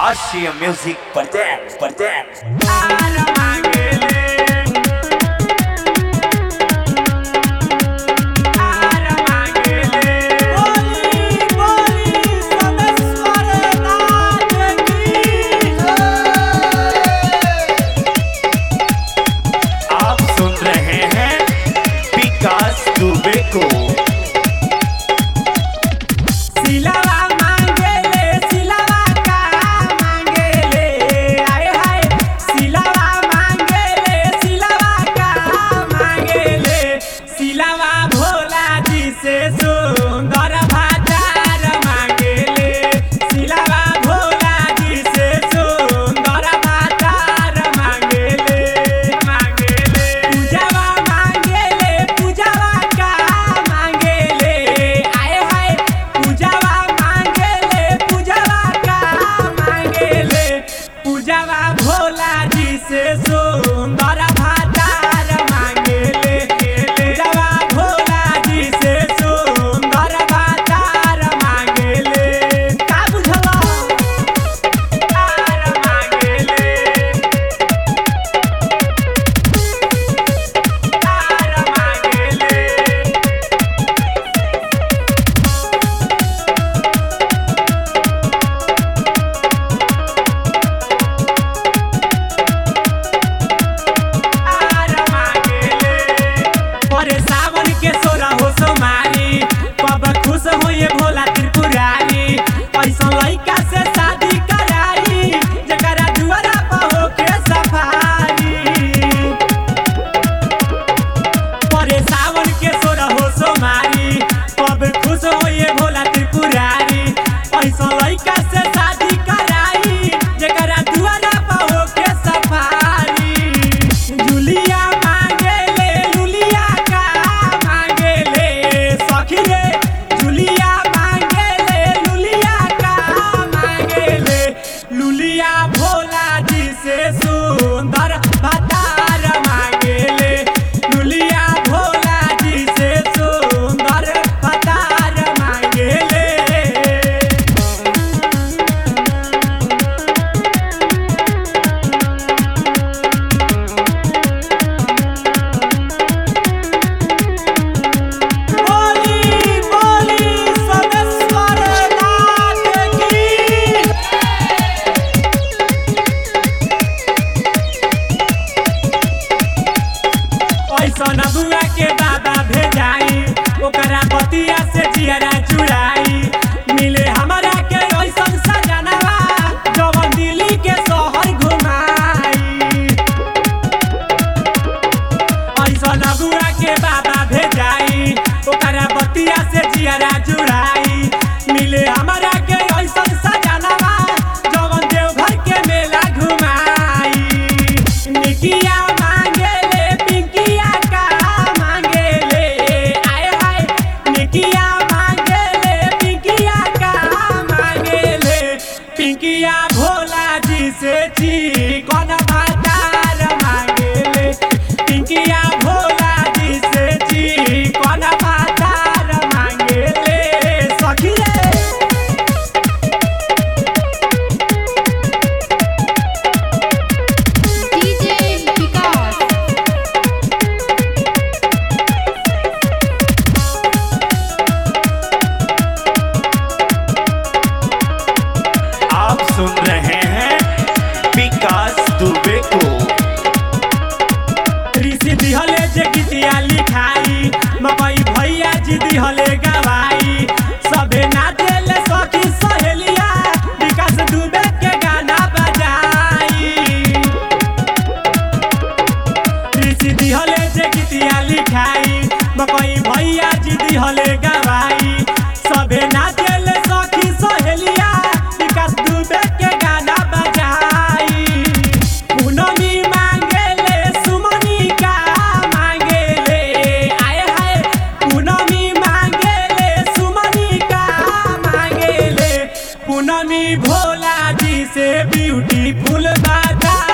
Arshia Music presents. आप सुन रहे हैं विकास दुबे को। नबुआ के बाबा भेजाई ओकरा बतिया से जियरा चुराई मिले हमरा के ऐसन सजनवा जवन दिल्ली के शहर घुमाई। ऐसन नबुआ के बाबा भेजाई ओकरा बतिया से जियरा चुराई मिले हमरा के ऐसन सजनवा जवन देवघर के मेला घुमाई। निकिया पिंकिया भोला जी से चिकन भातार मांगेले पिंकिया भोला जी से चिकन भातार मांगेले सखी रे। डीजे विकास आप सुन रहे हैं विकास दुबे को। ऋषि दिहले जे गीतिया लिखाई मकई भैया जी दिहले गवाई सबे नाचेले सखी सहेलिया विकास दुबे के गाना बजाई। ऋषि दिहले जे गीतिया लिखाई मकई भैया जी दिहले गवाई सबे नाचेले सखी सहेलिया विकास दुबे के गाना बजाई। पूनमी मांगेले सुमनी का मांगेले आए हाय पूनमी मांगेले सुमनी का मांगेले पूनमी भोला जी से ब्यूटीफुल बात